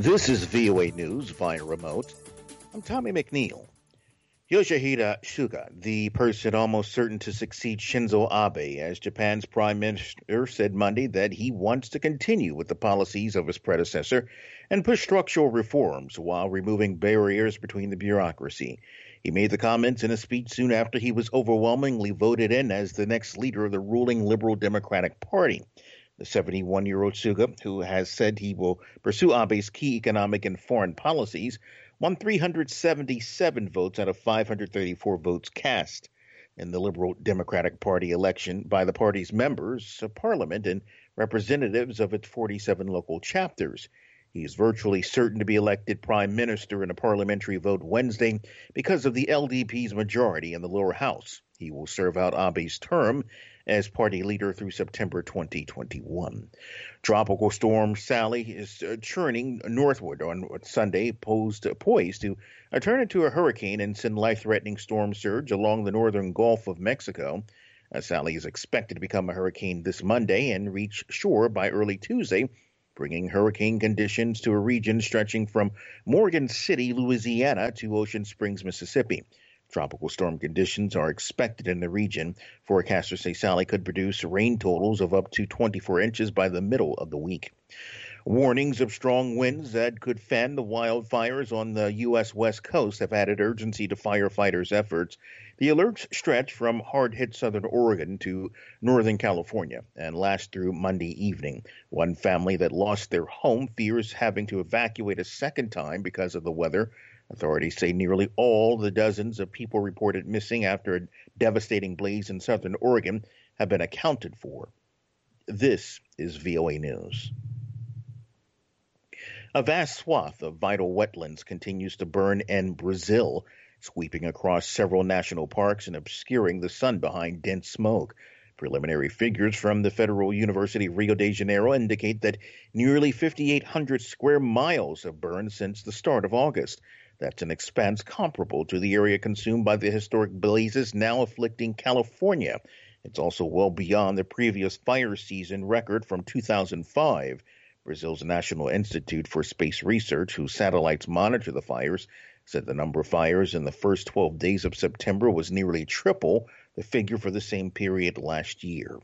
This is VOA News via remote. I'm Tommy McNeil. Yoshihide Suga, the person almost certain to succeed Shinzo Abe as Japan's prime minister, said Monday that he wants to continue with the policies of his predecessor and push structural reforms while removing barriers between the bureaucracy. He made the comments in a speech soon after he was overwhelmingly voted in as the next leader of the ruling Liberal Democratic Party. The 71-year-old Suga, who has said he will pursue Abe's key economic and foreign policies, won 377 votes out of 534 votes cast in the Liberal Democratic Party election by the party's members of parliament and representatives of its 47 local chapters. He is virtually certain to be elected prime minister in a parliamentary vote Wednesday because of the LDP's majority in the lower house. He will serve out Abe's term as party leader through September 2021. Tropical storm Sally is churning northward on Sunday, poised to turn into a hurricane and send life-threatening storm surge along the northern Gulf of Mexico. Sally is expected to become a hurricane this Monday and reach shore by early Tuesday, bringing hurricane conditions to a region stretching from Morgan City, Louisiana, to Ocean Springs, Mississippi. Tropical storm conditions are expected in the region. Forecasters say Sally could produce rain totals of up to 24 inches by the middle of the week. Warnings of strong winds that could fan the wildfires on the U.S. West Coast have added urgency to firefighters' efforts. The alerts stretch from hard-hit southern Oregon to northern California and last through Monday evening. One family that lost their home fears having to evacuate a second time because of the weather. Authorities say nearly all the dozens of people reported missing after a devastating blaze in southern Oregon have been accounted for. This is VOA News. A vast swath of vital wetlands continues to burn in Brazil, sweeping across several national parks and obscuring the sun behind dense smoke. Preliminary figures from the Federal University of Rio de Janeiro indicate that nearly 5,800 square miles have burned since the start of August. That's an expanse comparable to the area consumed by the historic blazes now afflicting California. It's also well beyond the previous fire season record from 2005. Brazil's National Institute for Space Research, whose satellites monitor the fires, said the number of fires in the first 12 days of September was nearly triple the figure for the same period last year.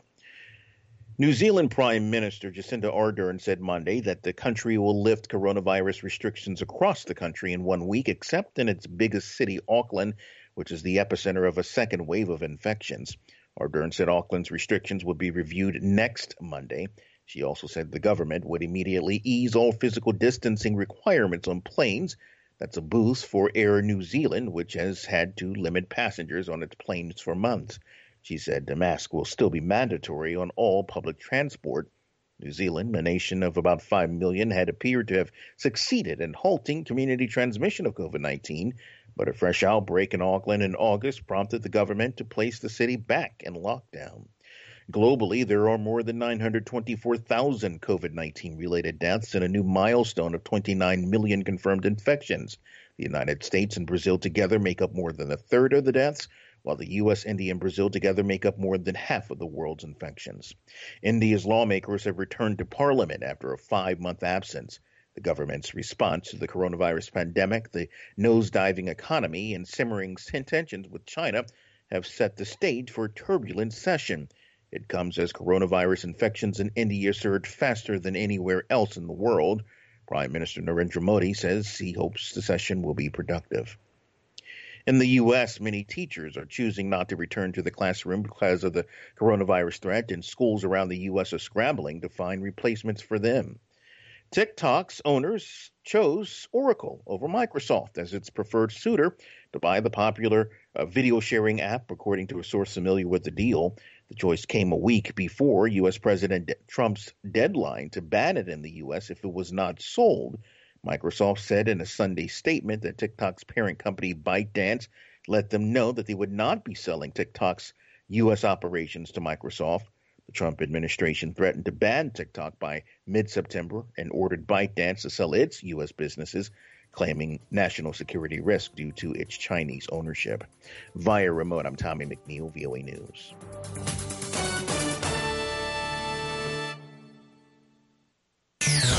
New Zealand Prime Minister Jacinda Ardern said Monday that the country will lift coronavirus restrictions across the country in 1 week, except in its biggest city, Auckland, which is the epicenter of a second wave of infections. Ardern said Auckland's restrictions would be reviewed next Monday. She also said the government would immediately ease all physical distancing requirements on planes. That's a boost for Air New Zealand, which has had to limit passengers on its planes for months. She said the mask will still be mandatory on all public transport. New Zealand, a nation of about 5 million, had appeared to have succeeded in halting community transmission of COVID-19, but a fresh outbreak in Auckland in August prompted the government to place the city back in lockdown. Globally, there are more than 924,000 COVID-19 related deaths and a new milestone of 29 million confirmed infections. The United States and Brazil together make up more than a third of the deaths, while the U.S., India, and Brazil together make up more than half of the world's infections. India's lawmakers have returned to parliament after a 5-month absence. The government's response to the coronavirus pandemic, the nosediving economy, and simmering tensions with China have set the stage for a turbulent session. It comes as coronavirus infections in India surge faster than anywhere else in the world. Prime Minister Narendra Modi says he hopes the session will be productive. In the U.S., many teachers are choosing not to return to the classroom because of the coronavirus threat, and schools around the U.S. are scrambling to find replacements for them. TikTok's owners chose Oracle over Microsoft as its preferred suitor to buy the popular video sharing app, according to a source familiar with the deal. The choice came a week before U.S. President Trump's deadline to ban it in the U.S. if it was not sold. Microsoft said in a Sunday statement that TikTok's parent company ByteDance let them know that they would not be selling TikTok's U.S. operations to Microsoft. The Trump administration threatened to ban TikTok by mid-September and ordered ByteDance to sell its U.S. businesses, claiming national security risk due to its Chinese ownership. Via remote, I'm Tommy McNeil, VOA News.